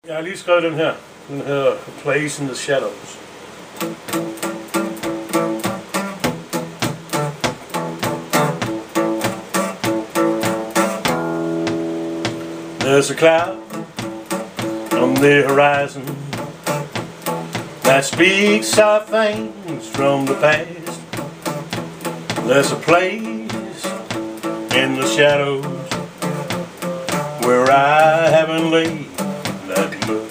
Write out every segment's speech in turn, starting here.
Jeg har lige skrevet den her. Den hedder Place in the Shadows. There's a cloud on the horizon that speaks of things from the past. There's a place in the shadows where I haven't laid that much.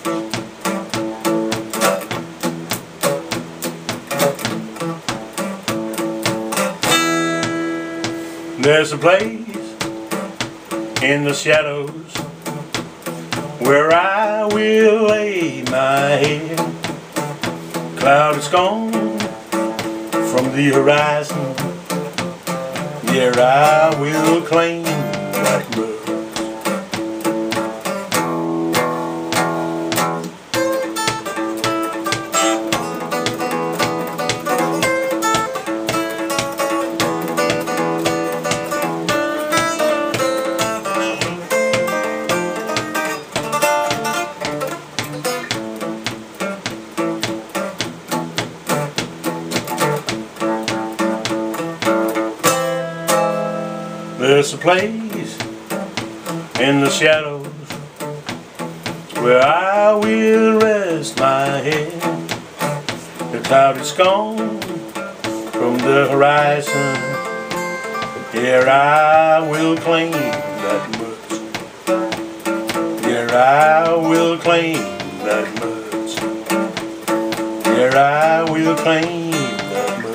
There's a place in the shadows where I will lay my head. Cloud is gone from the horizon, there I will claim that much. There's a place in the shadows where I will rest my head. The cloud is gone from the horizon, here I will claim that much. Here I will claim that much. Here I will claim that much.